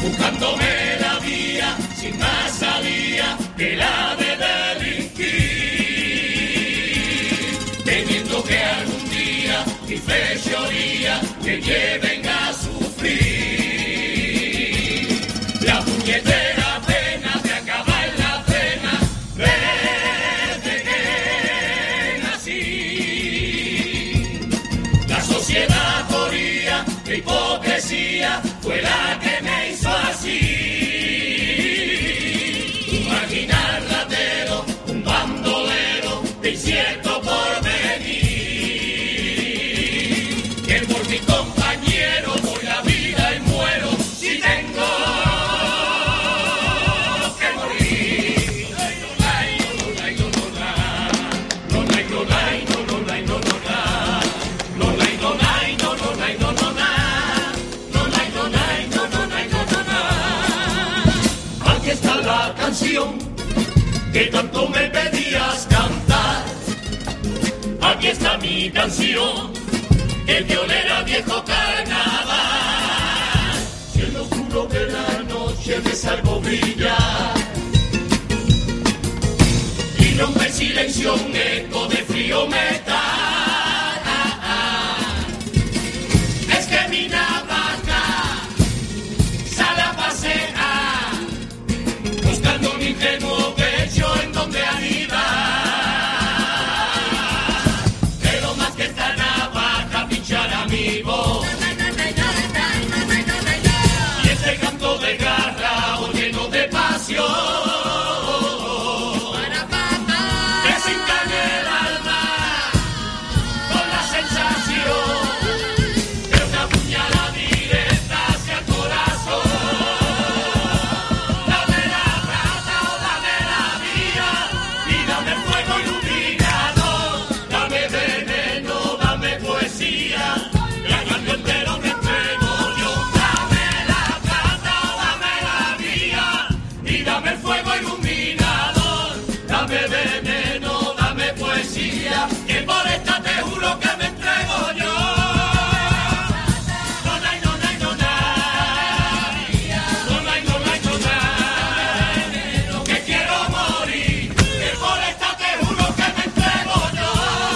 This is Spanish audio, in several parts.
buscándome la vía, sin más salida que la de delinquir, temiendo que algún día mi fechoría me lleven a sufrir la puñetera pena de acabar la pena desde que nací. La sociedad corría de hipocresía, fue la que me hizo así. Imaginar ratero, un bandolero de incierto porvenir, que por mi compañero doy la vida y muero si tengo que morir. Aquí está la canción que tanto me pedías cantar. Aquí está mi canción, el violera viejo carnaval. Si en lo oscuro de la noche me salgo brillar y rompe el silencio un eco de frío metal, es que mi navaja sale a pasear buscando un ingenuo pecho en donde anidar. Pero más que esta navaja pinchará mi voz y este canto de garra o lleno de pasión que se encarne el alma con la sensación de una puñalada directa hacia el corazón. Dame la plata o dame la vida y dame fuego iluminador, dame veneno, dame poesía y al mundo entero me entrego yo. Dame la plata o dame la vida y dame el fuego iluminador, dame veneno, dame poesía, que por esta te juro que me entrego yo. No, no, no, no, no, no. No, no, no, no, no. Que quiero morir, que por esta te juro que me entrego yo.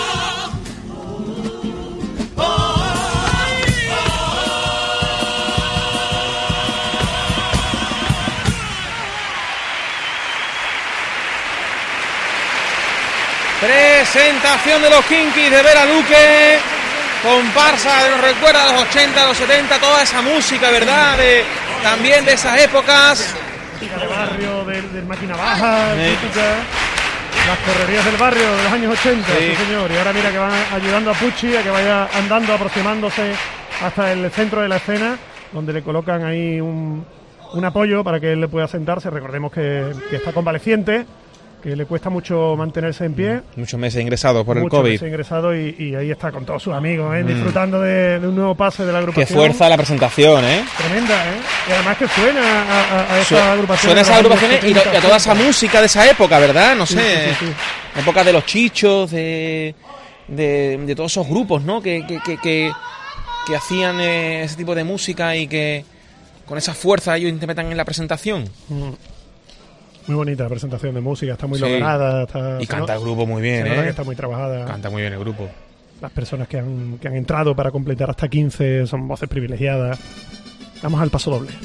Presentación de los Kinkies de Vera Luque, comparsa que nos recuerda a los 80, a los 70, toda esa música, ¿verdad? También de esas épocas. Música de barrio, del máquina baja, típica, las correrías del barrio de los años 80, sí señor. Y ahora mira que van ayudando a Pucci a que vaya andando, aproximándose hasta el centro de la escena, donde le colocan ahí un apoyo para que él le pueda sentarse. Recordemos que está convaleciente, que le cuesta mucho mantenerse en pie. Muchos meses ingresados por el COVID. Muchos meses ingresados y ahí está con todos sus amigos, disfrutando de un nuevo pase de la agrupación. Qué fuerza la presentación, ¿eh? Tremenda, ¿eh? Y además que suena a esa agrupación. Suena a esas agrupaciones y a toda esa música de esa época, ¿verdad? No sé, sí. Época de los Chichos, de todos esos grupos, ¿no? Que hacían ese tipo de música y que con esa fuerza ellos interpretan en la presentación. Muy bonita la presentación de música, está muy lograda. Y canta el grupo muy bien, que está muy trabajada. Canta muy bien el grupo. Las personas que han entrado para completar hasta 15 son voces privilegiadas. Vamos al paso doble.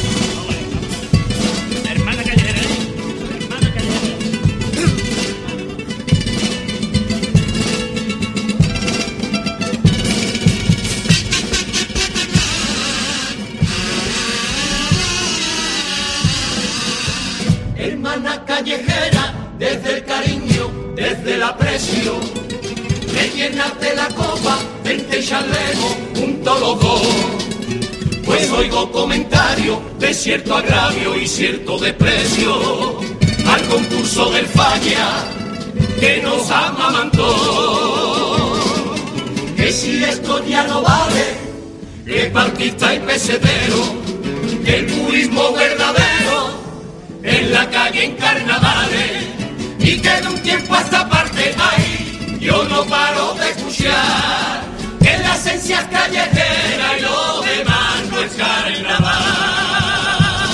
Hermana callejera, hermana callejera. Hermana callejera, desde el cariño, desde el aprecio, me llenaste la copa, vente y charlemos juntos los dos. Pues oigo comentarios de cierto agravio y cierto desprecio al concurso del falla que nos amamantó. Que si esto ya no vale, que parquista y pesetero, que el turismo verdadero en la calle en carnavales, y que de un tiempo a esta parte hay, yo no paro de escuchar que la esencia es callejera y lo demás no es carnaval.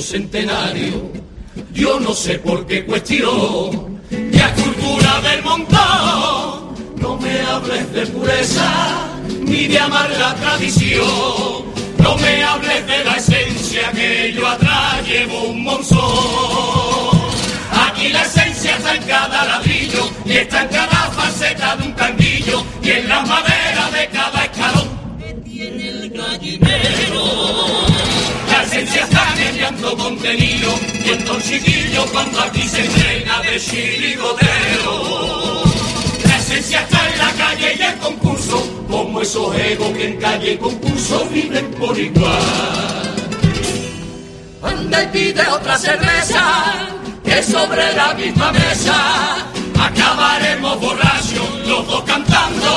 centenario. Yo no sé por qué cuestión, ya cultura del montón. No me hables de pureza, ni de amar la tradición. No me hables de la esencia, que yo atrás llevo un monzón. Aquí la esencia está en cada ladrillo, y está en cada faceta de un tanguillo, y en la madera de cada escalón que tiene el gallinero. La esencia está en el llanto contenido, y en todo chiquillo cuando aquí se entrena de chirigotero. La esencia está en la calle y el concurso, como esos egos que en calle y concurso viven por igual. Anda y pide otra cerveza, que sobre la misma mesa acabaremos borrachos los dos cantando.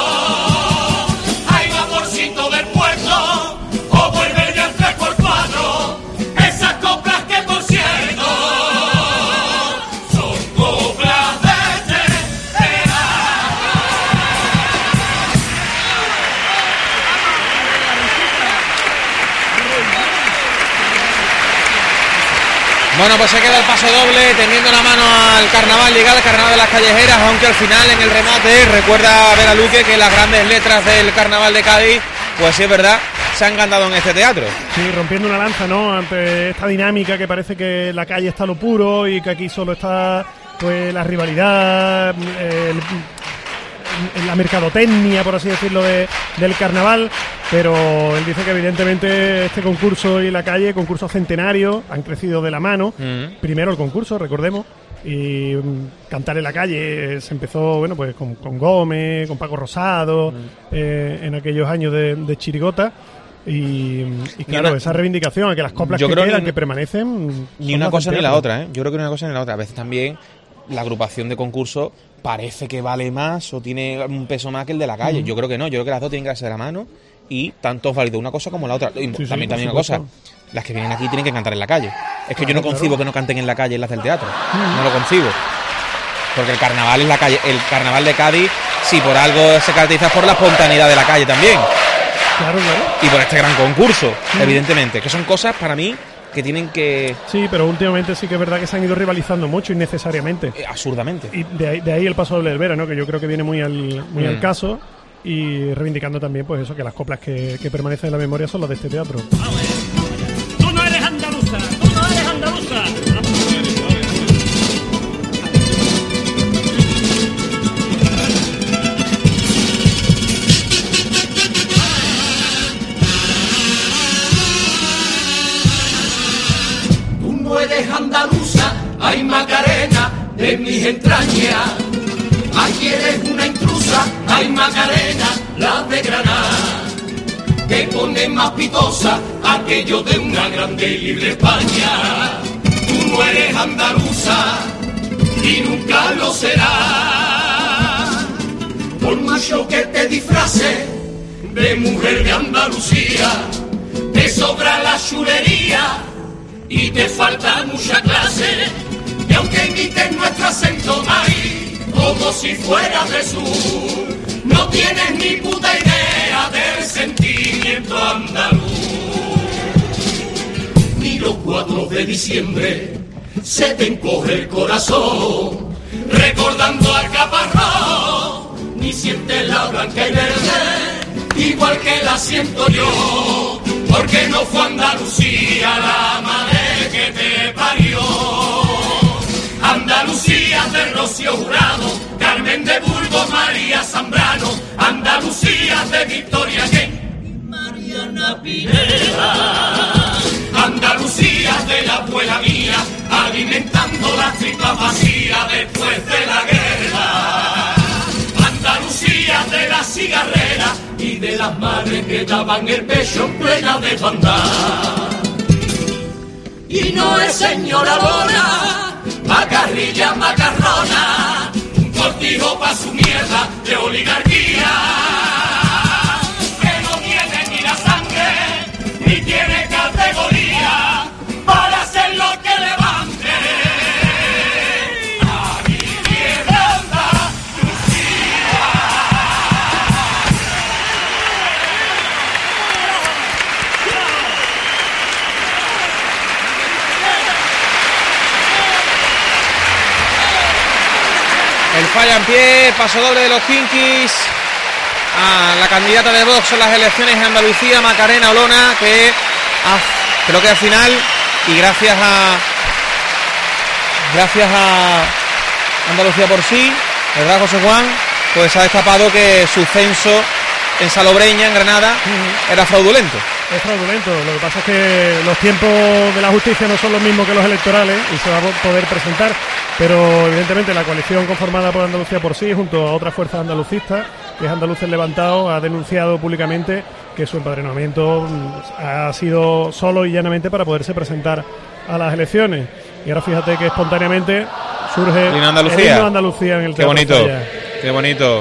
Hay amorcito del puerto, o vuelve ya el 3x4, esas coplas que por cierto son coplas de tercera. Bueno, pues se queda el paso doble, tendiendo la mano al carnaval, llega al carnaval de las callejeras, aunque al final en el remate recuerda a Vera Luque que las grandes letras del carnaval de Cádiz, pues sí es verdad, se han cantado en este teatro. Sí, rompiendo una lanza, ¿no? Ante esta dinámica que parece que la calle está lo puro y que aquí solo está pues la rivalidad, la mercadotecnia, por así decirlo, del carnaval, pero él dice que evidentemente este concurso y la calle, concurso centenario, han crecido de la mano. Primero el concurso, recordemos, y cantar en la calle se empezó, bueno, pues con Gómez, con Paco Rosado, en aquellos años de chirigota. Y claro, esa reivindicación a que las coplas que quedan, que permanecen, ni una cosa ni la otra, ¿eh? Yo creo que ni una cosa ni la otra. A veces también la agrupación de concurso parece que vale más o tiene un peso más que el de la calle. Yo creo que no, yo creo que las dos tienen que darse de la mano y tanto es válido una cosa como la otra. Y también una cosa, las que vienen aquí tienen que cantar en la calle. Es que yo no concibo que no canten en la calle las del teatro. No lo concibo. Porque el carnaval es la calle, el carnaval de Cádiz, sí, por algo se caracteriza por la espontaneidad de la calle también. Claro. Y por este gran concurso, evidentemente, que son cosas para mí que tienen que... Sí, pero últimamente sí que es verdad que se han ido rivalizando mucho innecesariamente. Absurdamente. Y de ahí el paso doble del Vera, ¿no? Que yo creo que viene muy al caso, y reivindicando también pues eso, que las coplas que permanecen en la memoria son las de este teatro. Tú no eres andaluza, tú no eres andaluza. Eres andaluza, ay Macarena, de mis entrañas. Aquí eres una intrusa, ay Macarena, la de Granada, que pone más pitosa aquello de una grande y libre España. Tú no eres andaluza y nunca lo serás, por mucho que te disfraces de mujer de Andalucía, te sobra la chulería y te falta mucha clase, y aunque imites nuestro acento ahí, como si fueras de sur, no tienes ni puta idea del sentimiento andaluz. Ni los 4 de diciembre se te encoge el corazón, recordando al caparrón, ni sientes la blanca y verde, igual que la siento yo, porque no fue Andalucía la madre que te parió. Andalucía de Rocío Jurado, Carmen de Burgos, María Zambrano, Andalucía de Victoria Kent y Mariana Pineda. Andalucía de la abuela mía, alimentando la tripa vacía después de la guerra. Andalucía de la cigarrera y de las madres que daban el pecho en plena desbandada. Y no es señora Lona, macarrilla macarrona, un cortijo pa' su mierda de oligarquía, que no tiene ni la sangre, ni tiene categoría para hacer lo que levante a mi tierra Andalucía. Falla en pie, paso doble de los Kinkis a la candidata de Vox en las elecciones en Andalucía, Macarena Olona, que creo que al final, y gracias a Andalucía por sí, ¿verdad, José Juan? Pues ha destapado que su censo en Salobreña, en Granada, era fraudulento. Es fraudulento. Lo que pasa es que los tiempos de la justicia no son los mismos que los electorales y se va a poder presentar, pero evidentemente la coalición conformada por Andalucía por sí, junto a otras fuerzas andalucistas, que es Andaluces Levantados, ha denunciado públicamente que su empadronamiento ha sido solo y llanamente para poderse presentar a las elecciones. Y ahora fíjate que espontáneamente surge el himno de Andalucía en el Teatro bonito, Falla. Qué bonito.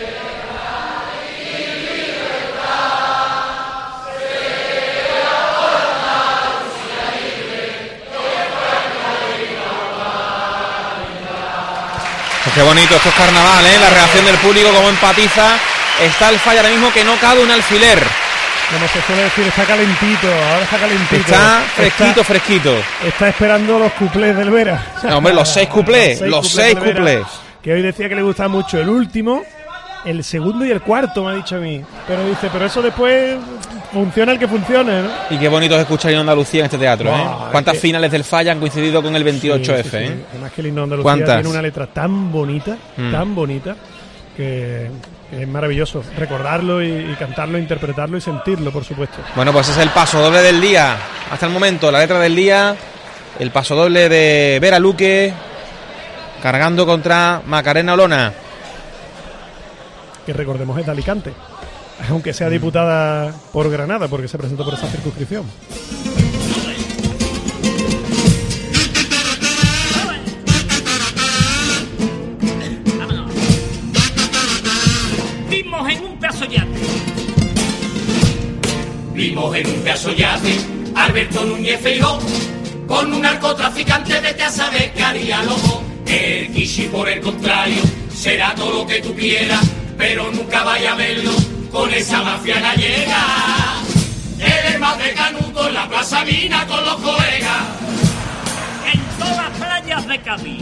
Pues qué bonito, esto es carnaval, ¿eh? La reacción del público, cómo empatiza. Está el Falla ahora mismo que no cabe un alfiler. Como se suele decir, está calentito, ahora está calentito. Está fresquito. Está esperando los cuplés del Vera. No, hombre, los 6 cuplés. Que hoy decía que le gustaba mucho el último, el segundo y el cuarto, me ha dicho a mí. Pero dice, pero eso después funciona el que funcione, ¿no? Y qué bonito es escuchar en Andalucía en este teatro, ¿eh? ¿Cuántas finales del Falla han coincidido con el 28F, sí. ¿eh? Además que el himno de Andalucía tiene una letra tan bonita, que es maravilloso recordarlo y cantarlo, interpretarlo y sentirlo, por supuesto. Bueno, pues es el paso doble del día. Hasta el momento, la letra del día, el paso doble de Vera Luque, cargando contra Macarena Olona. Que recordemos es de Alicante, aunque sea diputada por Granada, porque se presentó por esa circunscripción. Vimos en un pedazo yate Alberto Núñez Feijóo con un narcotraficante, vete a saber qué haría loco. El Kishi, por el contrario, será todo lo que tú quieras, pero nunca vaya a verlo con esa mafia gallega. Él es más de Canuto en la Plaza Mina con los colegas. En todas las playas de Cádiz.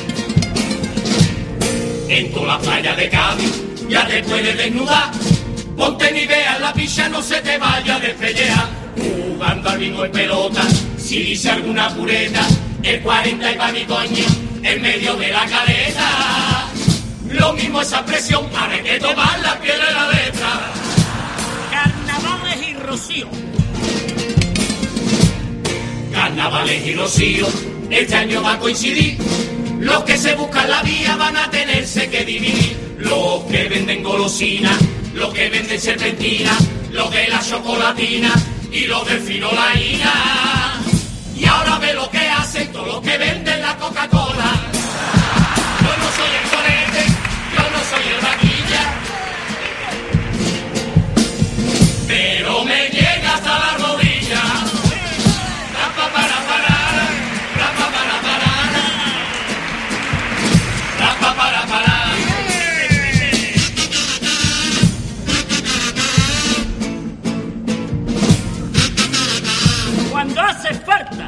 En todas las playas de Cádiz ya te puedes desnudar. Ponte ni veas la picha, no se te vaya a despellear. Jugando al bingo en pelota, si dice alguna pureta, el 40 y pa' mi coño, en medio de la caleta. Lo mismo esa presión, para que tomar la piel de la letra. Carnavales y Rocío. Carnavales y Rocío, este año va a coincidir. Los que se buscan la vía van a tenerse que dividir. Los que venden golosinas, los que venden serpentina, los de la chocolatina y los del finolaína. Y ahora ve lo que hacen todos los que venden la Coca-Cola. Yo no soy el solete, yo no soy el vaquilla, pero me llega hasta la rodilla. Cuando hace falta.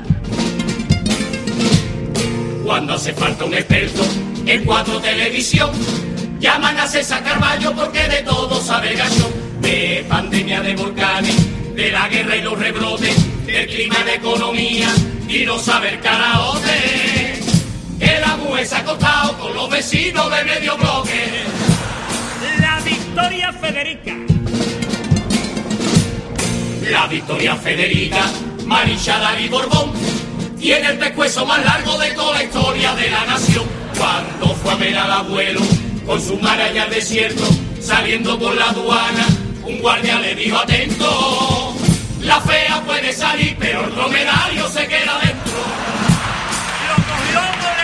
Cuando hace falta un experto en 4 televisión, llaman a César Carballo porque de todo sabe el gallo. De pandemia, de volcanes, de la guerra y los rebrotes, del clima, de economía y no saber karaoke. Que la mujer se ha acostado con los vecinos de medio bloque. La Victoria Federica. La Victoria Federica, Maricha David Borbón, tiene el pescuezo más largo de toda la historia de la nación. Cuando fue a ver al abuelo con su maraña al desierto, saliendo por la aduana, un guardia le dijo atento, la fea puede salir, pero el dromedario se queda dentro. Lo cogió por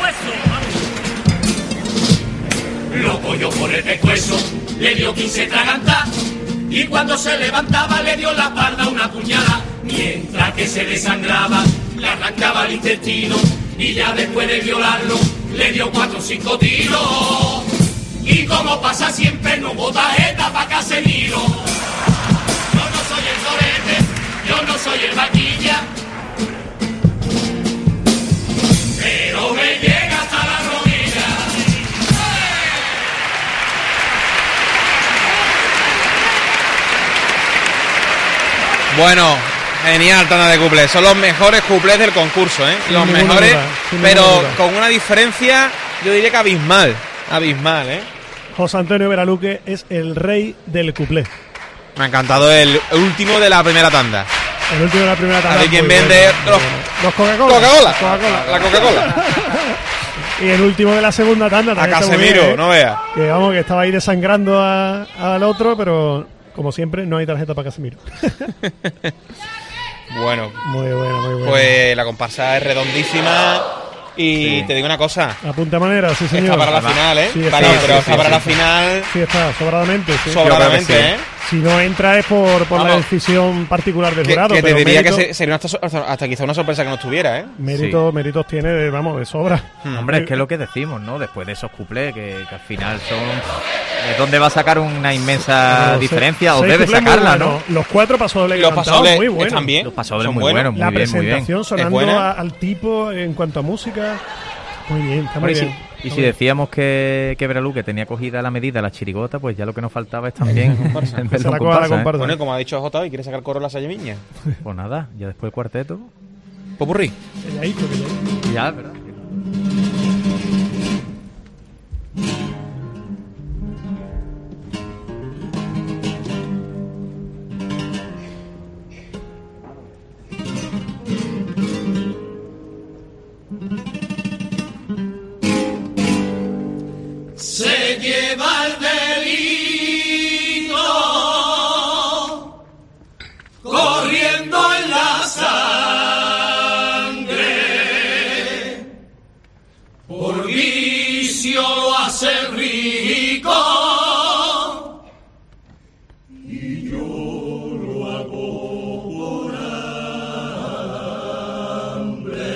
el pescuezo. Lo cogió por el pescuezo, le dio 15 tragantas, y cuando se levantaba le dio la espalda una puñalada. Mientras que se desangraba, le arrancaba el intestino, y ya después de violarlo, le dio 4 o 5 tiros. Y como pasa siempre, no hubo tarjeta pa' Casemiro. Yo no soy el torete, yo no soy el vaquilla, pero me llega hasta la rodilla. Bueno, genial tanda de cuplés. Son los mejores cuplés del concurso, ¿eh? Sin Los ninguna mejores, duda, sin pero ninguna duda. con una diferencia, yo diría que abismal. Abismal, ¿eh? José Antonio Veraluque es el rey del cuplé. Me ha encantado el último de la primera tanda. El último de la primera tanda. A ver quién muy vende bueno, los- muy bueno. Los Coca-Cola. Coca-Cola. Coca-Cola. La Coca-Cola. Y el último de la segunda tanda A también está muy Casemiro, bien, ¿eh? no veas. Que vamos, que estaba ahí desangrando al otro, pero como siempre, no hay tarjeta para Casemiro. Bueno, Muy bueno, muy bueno. pues la comparsa es redondísima. Y te digo una cosa. Apunta manera, sí, señor. Está para la final, ¿eh? Sí, está, Vale, sí, pero sí, está sí, para sí. la final Sí, está, sobradamente. Sí. sobradamente, Yo creo que ¿eh? Si no entra es por la Vamos. decisión particular del Que jurado. te pero diría mérito- que sería hasta quizá una sorpresa que no estuviera, ¿eh? méritos tiene, vamos, de sobra. Hombre, es que es lo que decimos, ¿no? Después de esos cuplés, que al final son... ¿Dónde va a sacar una inmensa Pero diferencia? O seis debe cuplés muy sacarla, buenos. ¿no? Los 4 pasodobles Los cantados, pasodobles muy buenos. están bien. Los pasodobles son muy buenos. buenos, La muy bien, muy bien. presentación sonando buena. al tipo en cuanto a música. Muy bien, está muy Bueno, bien. y si decíamos que Veraluque tenía cogida la medida la chirigota, pues ya lo que nos faltaba es también Comparsa. Que se la coja la comparsa. Bueno, y como ha dicho J, y quiere sacar coro la Sayamiña. Pues nada, ya después el cuarteto. Popurrí. Calladito, calladito. Ya, ¿verdad? Se lleva el delito corriendo en la sangre, por vicio lo hace rico y yo lo hago por hambre.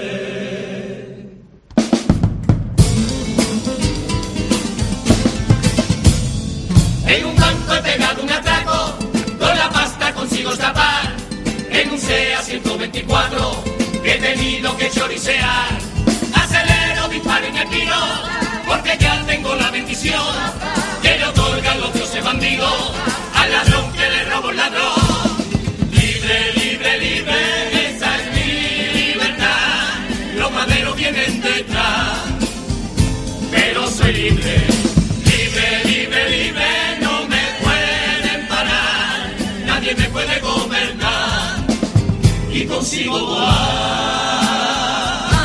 En un banco he pegado un atraco, con la pasta consigo escapar. En un SEA 124 que he tenido que choricear. Acelero, disparo en el tiro, porque ya tengo la bendición que le otorgan los dioses bandidos al ladrón que le robo el ladrón. Libre, libre, libre, esa es mi libertad. Los maderos vienen detrás, pero soy libre. Libre, libre, libre, no me pueden parar, nadie me puede gobernar y consigo volar.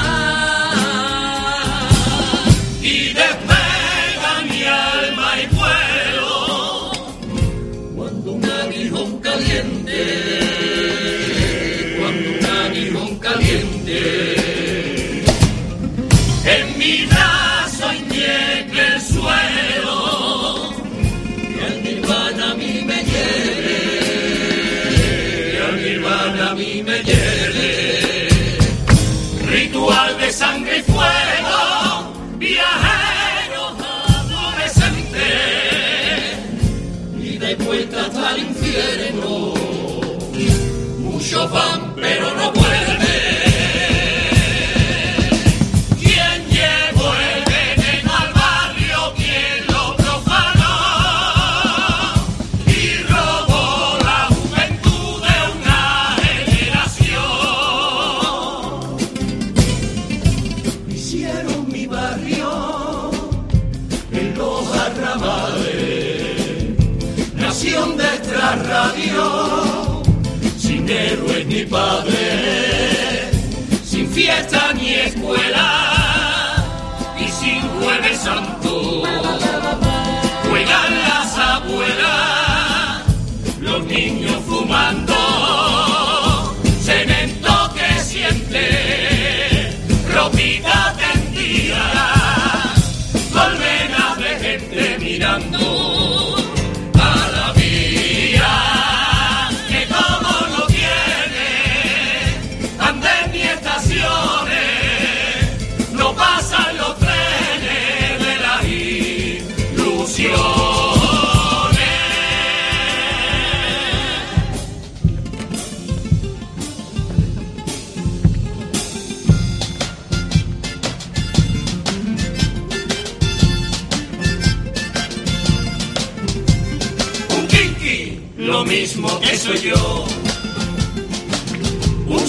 Y despega mi alma y vuelo cuando un aguijón caliente, cuando un aguijón caliente en mi brazo inyecte el suelo y al nirvana a mí me hiere, y al nirvana a mí me hiere. Ritual de sangre y fuego, viajeros adolescentes, ida y vuelta hasta el infierno, muchos van pero no vuelven. ¿Quién llevó el veneno al barrio? ¿Quién lo profanó? Y robó la juventud de una generación. Hicieron mi barrio en los arrabales, nación de extrarradio, sin héroes ni padres, sin fiesta ni escuela y sin jueves santo. Juegan las abuelas, los niños fumando, cemento que siente, ropita tendida, colmenas de gente mirando a la vía que como no tiene andén ni estaciones, no pasan los trenes de las ilusiones. Un kinky, lo mismo que soy yo,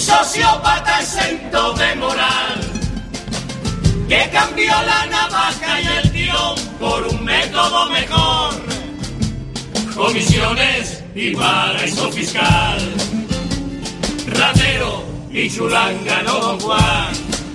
sociópata exento de moral, que cambió la navaja y el tirón por un método mejor. Comisiones y paraíso fiscal, ratero y chulanga no Don Juan.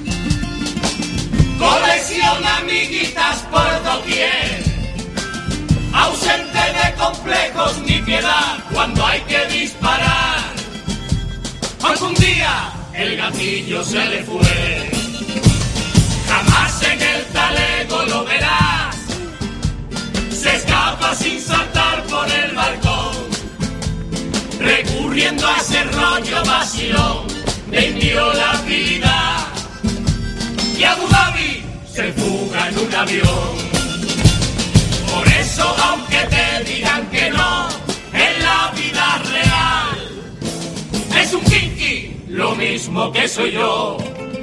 Colecciona amiguitas por doquier, ausente de complejos ni piedad cuando hay que disparar. Aunque un día el gatillo se le fue, jamás en el talego lo verás. Se escapa sin saltar por el balcón, recurriendo a ese rollo vacilón de inviolabilidad. Y Abu Dhabi se fuga en un avión. Por eso, aunque te digan que no, en la vida real es un kinky, lo mismo que soy yo.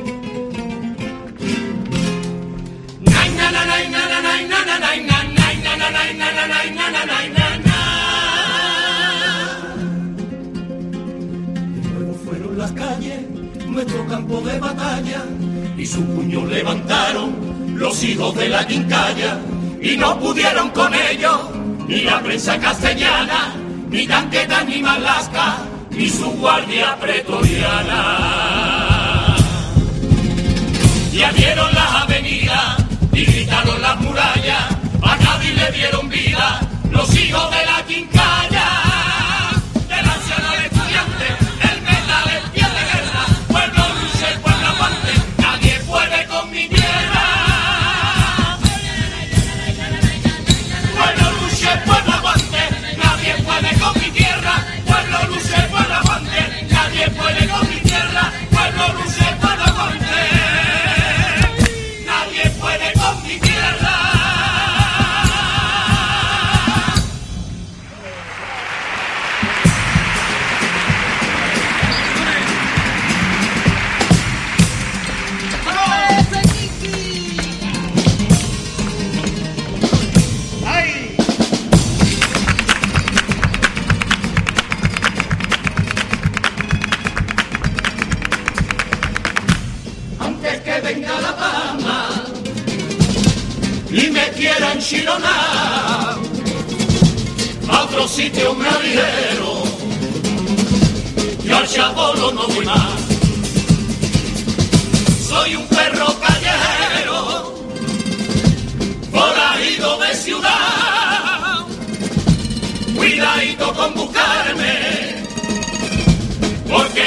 Y luego fueron las calles, nuestro campo de batalla, y su puño levantaron los hijos de la quincalla, y no pudieron con ellos ni la prensa castellana, ni Tanqueta, ni Marlaska, ni su guardia pretoriana. Y abrieron las avenidas y gritaron las murallas, a Cádiz le dieron vida los hijos de la quincalla. Del anciano al estudiante, el metal, el pie de guerra, pueblo luce, pueblo aguante, nadie puede con mi tierra. Pueblo luce, pueblo aguante, nadie puede con mi tierra. Pueblo luce, pueblo aguante, nadie puede con mi tierra. Pueblo luce, pueblo aguante, nadie puede con mi tierra. Antes que venga la Palma y me quieran chironar, a otro sitio me abrieron y al Chabolo no voy más. Soy un perro callejero, forajido de ciudad, cuidadito con buscarme, porque